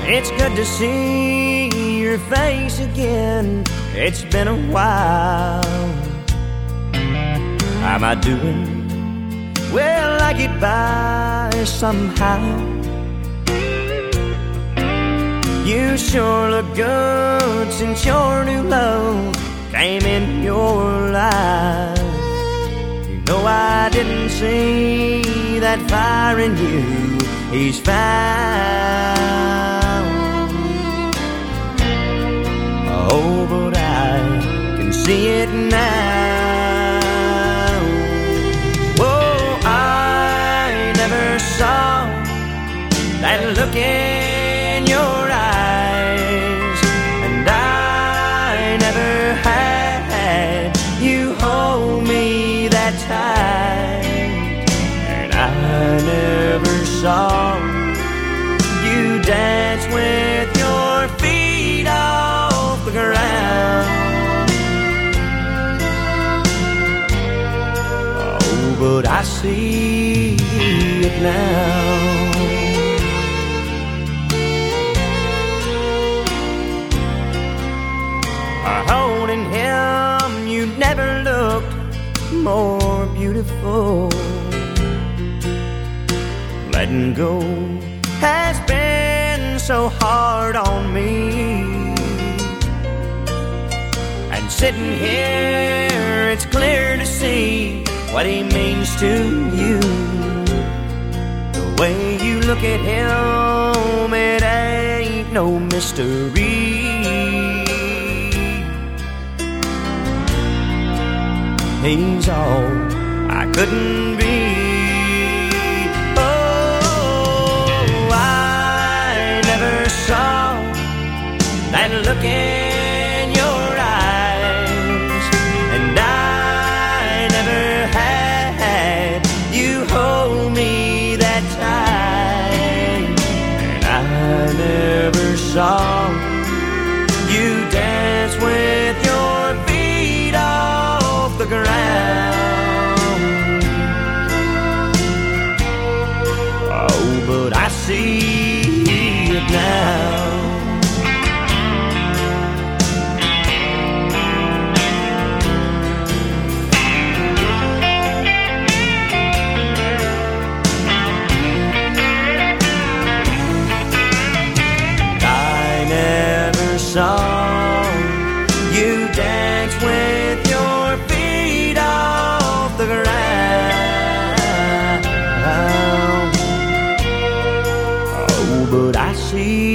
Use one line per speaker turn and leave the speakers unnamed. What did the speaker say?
It's good to see your face again. It's been a while. How am I doing? Well, I get by somehow. You sure look good since your new love came in your life. You know I didn't see that fire in you he's found. Oh, but I can see it now. Oh, I never saw that look in your eyes, and I never had you hold me that tight, and I never saw you dance with your feet off the ground. Oh, but I see it now. Holding him, you never looked more beautiful. Letting go has been so hard on me, and sitting here it's clear to see what he means to you. The way you look at him, it ain't no mystery. He's all I couldn't be. Oh, I never saw that look in your eyes, and I never had you hold me that tight, and I never saw you dance with your feet off the ground. Oh, but I see it now. I never saw you dance with your feet off the ground. Oh, but I see